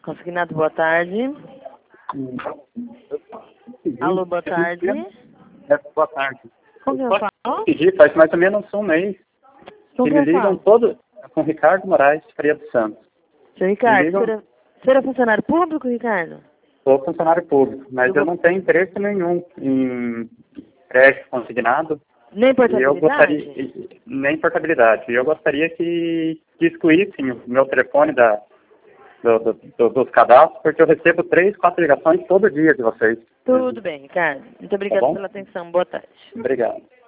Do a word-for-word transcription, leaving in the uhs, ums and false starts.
Consignado, boa tarde. Hum. Alô, boa tarde. É, boa tarde. Com quem eu falo? Pedir, faz mais ou menos um mês Com que quem me eu ligam falo? todo com Ricardo Moraes, Faria dos Santos. Seu Ricardo, ligam- o senhor é- o senhor é funcionário público, Ricardo? Sou funcionário público, mas Eu eu vou- não tenho interesse nenhum em crédito consignado Nem e eu portabilidade? gostaria, e- nem portabilidade. E eu gostaria que, que excluíssem o meu telefone da, do- do- do- dos cadastros, porque eu recebo três, quatro ligações todo dia de vocês. Tudo bem, Ricardo. Muito obrigada Tá bom? pela atenção. Boa tarde. Obrigado.